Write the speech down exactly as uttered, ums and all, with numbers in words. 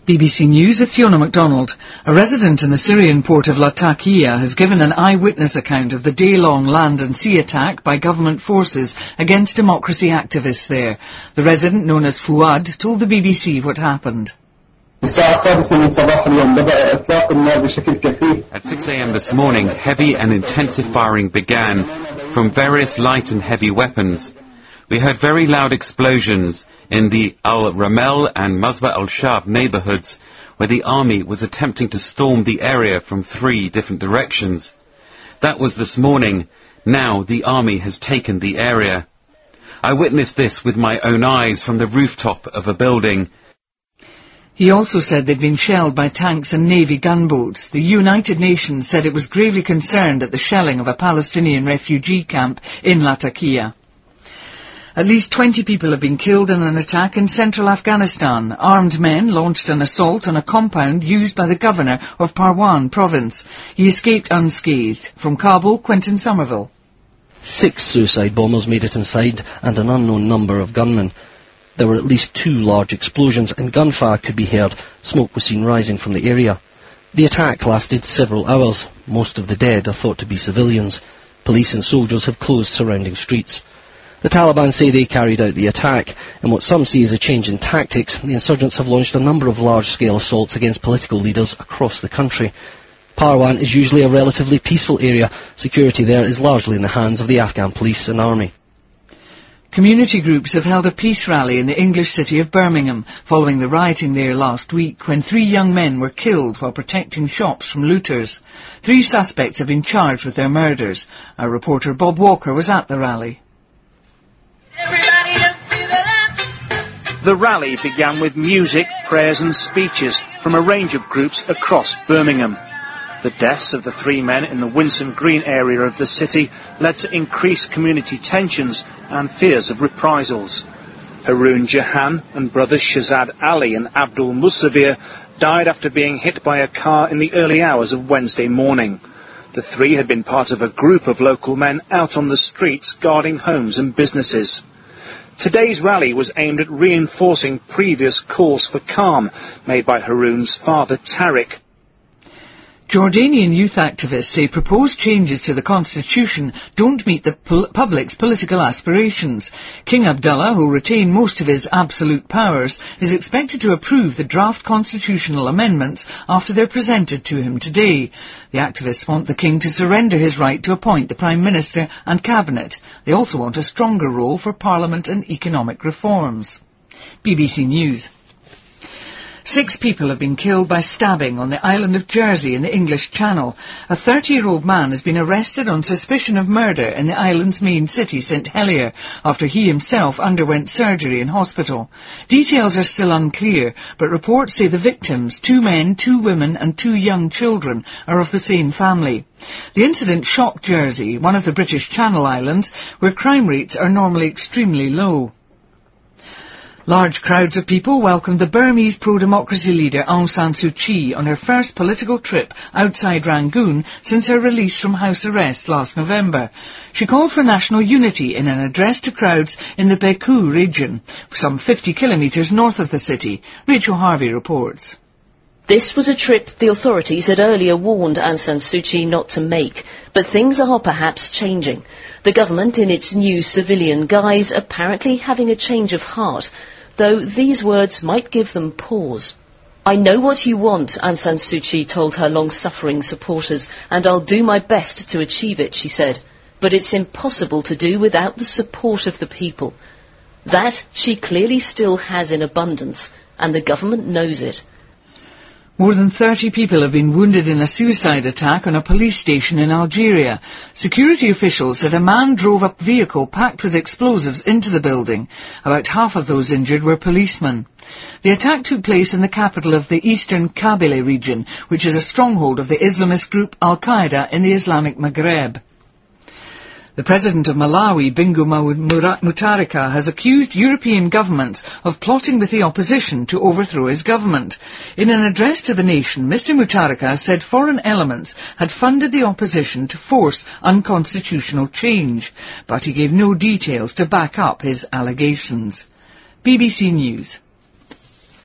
B B C News with Fiona MacDonald. A resident in the Syrian port of Latakia has given an eyewitness account of the day-long land and sea attack by government forces against democracy activists there. The resident, known as Fuad, told the B B C what happened. At six a m this morning, heavy and intensive firing began from various light and heavy weapons. We heard very loud explosions in the Al-Ramel and Mazba al-Shab neighbourhoods, where the army was attempting to storm the area from three different directions. That was this morning. Now the army has taken the area. I witnessed this with my own eyes from the rooftop of a building. He also said they'd been shelled by tanks and Navy gunboats. The United Nations said it was gravely concerned at the shelling of a Palestinian refugee camp in Latakia. At least twenty people have been killed in an attack in central Afghanistan. Armed men launched an assault on a compound used by the governor of Parwan province. He escaped unscathed. From Kabul, Quentin Somerville. Six suicide bombers made it inside and an unknown number of gunmen. There were at least two large explosions and gunfire could be heard. Smoke was seen rising from the area. The attack lasted several hours. Most of the dead are thought to be civilians. Police and soldiers have closed surrounding streets. The Taliban say they carried out the attack. In what some see as a change in tactics, the insurgents have launched a number of large-scale assaults against political leaders across the country. Parwan is usually a relatively peaceful area. Security there is largely in the hands of the Afghan police and army. Community groups have held a peace rally in the English city of Birmingham following the rioting there last week when three young men were killed while protecting shops from looters. Three suspects have been charged with their murders. Our reporter Bob Walker was at the rally. The rally began with music, prayers and speeches from a range of groups across Birmingham. The deaths of the three men in the Winson Green area of the city led to increased community tensions and fears of reprisals. Haroon Jahan and brothers Shazad Ali and Abdul Musavir died after being hit by a car in the early hours of Wednesday morning. The three had been part of a group of local men out on the streets guarding homes and businesses. Today's rally was aimed at reinforcing previous calls for calm made by Haroon's father, Tariq. Jordanian youth activists say proposed changes to the constitution don't meet the pol- public's political aspirations. King Abdullah, who retained most of his absolute powers, is expected to approve the draft constitutional amendments after they're presented to him today. The activists want the king to surrender his right to appoint the Prime Minister and Cabinet. They also want a stronger role for Parliament and economic reforms. B B C News. Six people have been killed by stabbing on the island of Jersey in the English Channel. A thirty-year-old man has been arrested on suspicion of murder in the island's main city, Saint Helier, after he himself underwent surgery in hospital. Details are still unclear, but reports say the victims, two men, two women and two young children, are of the same family. The incident shocked Jersey, one of the British Channel Islands, where crime rates are normally extremely low. Large crowds of people welcomed the Burmese pro-democracy leader Aung San Suu Kyi on her first political trip outside Rangoon since her release from house arrest last November. She called for national unity in an address to crowds in the Baku region, some fifty kilometres north of the city. Rachel Harvey reports. This was a trip the authorities had earlier warned Aung San Suu Kyi not to make, but things are perhaps changing. The government, in its new civilian guise, apparently having a change of heart, though these words might give them pause. I know what you want, Aung San Suu Kyi told her long-suffering supporters, and I'll do my best to achieve it, she said. But it's impossible to do without the support of the people. That she clearly still has in abundance, and the government knows it. More than thirty people have been wounded in a suicide attack on a police station in Algeria. Security officials said a man drove a vehicle packed with explosives into the building. About half of those injured were policemen. The attack took place in the capital of the eastern Kabylie region, which is a stronghold of the Islamist group Al-Qaeda in the Islamic Maghreb. The President of Malawi, Bingu Mutharika, has accused European governments of plotting with the opposition to overthrow his government. In an address to the nation, Mister Mutharika said foreign elements had funded the opposition to force unconstitutional change, but he gave no details to back up his allegations. B B C News.